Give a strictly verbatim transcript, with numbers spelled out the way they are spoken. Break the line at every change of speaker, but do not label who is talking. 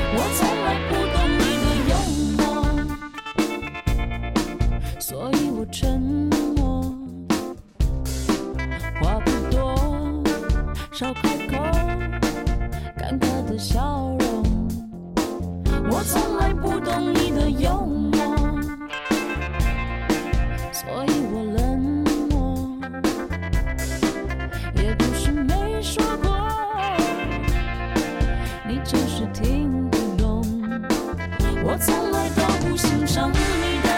我从来不懂你的幽默，所以我沉默，话不多，少开口，尴尬的笑容。我从来不懂你的幽默，所以我冷漠，也不是没说过，你就是听不懂。我从来都不欣赏你的